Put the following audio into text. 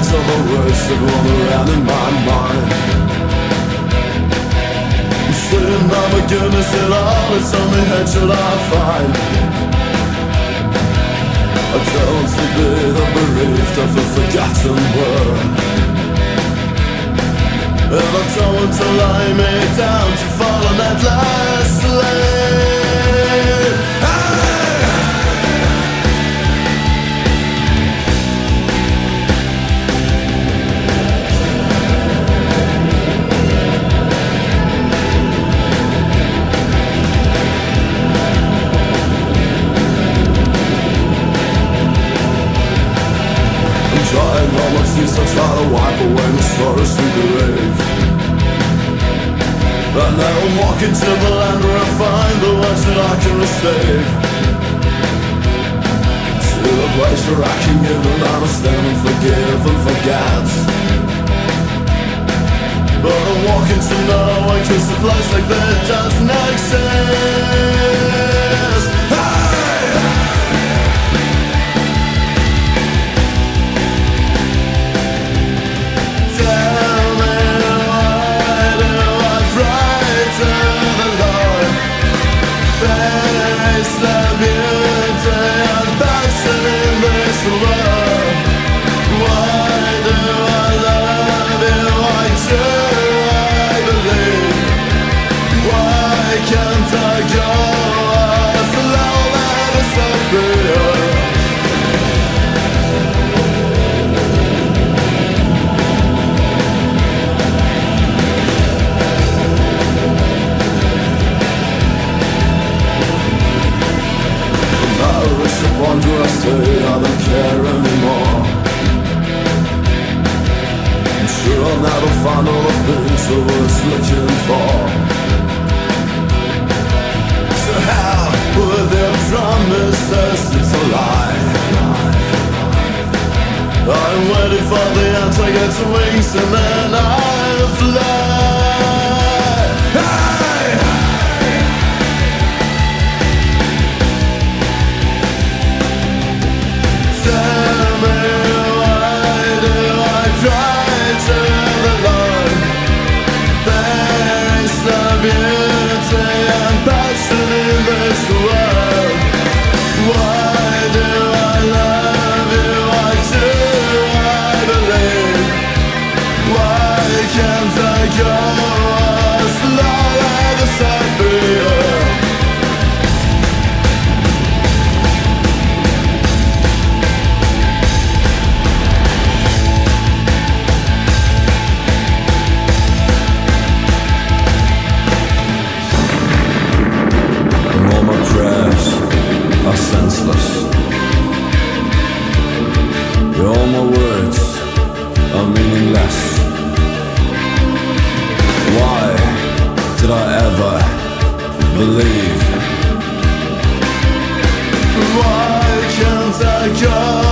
all the words that run around in my mind. I'm saying, oh my goodness, it all is only hatred I find. I don't to be the bereaved of a forgotten word, and I don't want to lie me down to fall on that last lane. Trying all my tears, I try to wipe away my sorrows through the grave. And now I'm walking to the land where I find the words that I can receive. To a place where I can give and understand and forgive and forget. But I'm walking to nowhere, 'cause a place like that doesn't exist. Wonder I say I don't care anymore. I'm sure I'll never find all the things I was looking for. So how would they promise us it's a lie? I'm waiting for the end to get to wings and then I'll fly. Hey! Tell me, why do I try to the Lord? There is no beauty and passion in this world. Why do I love you? Why do I believe? Why can't I go as long as I feel? Are senseless. All my words are meaningless. Why did I ever believe? Why can't I go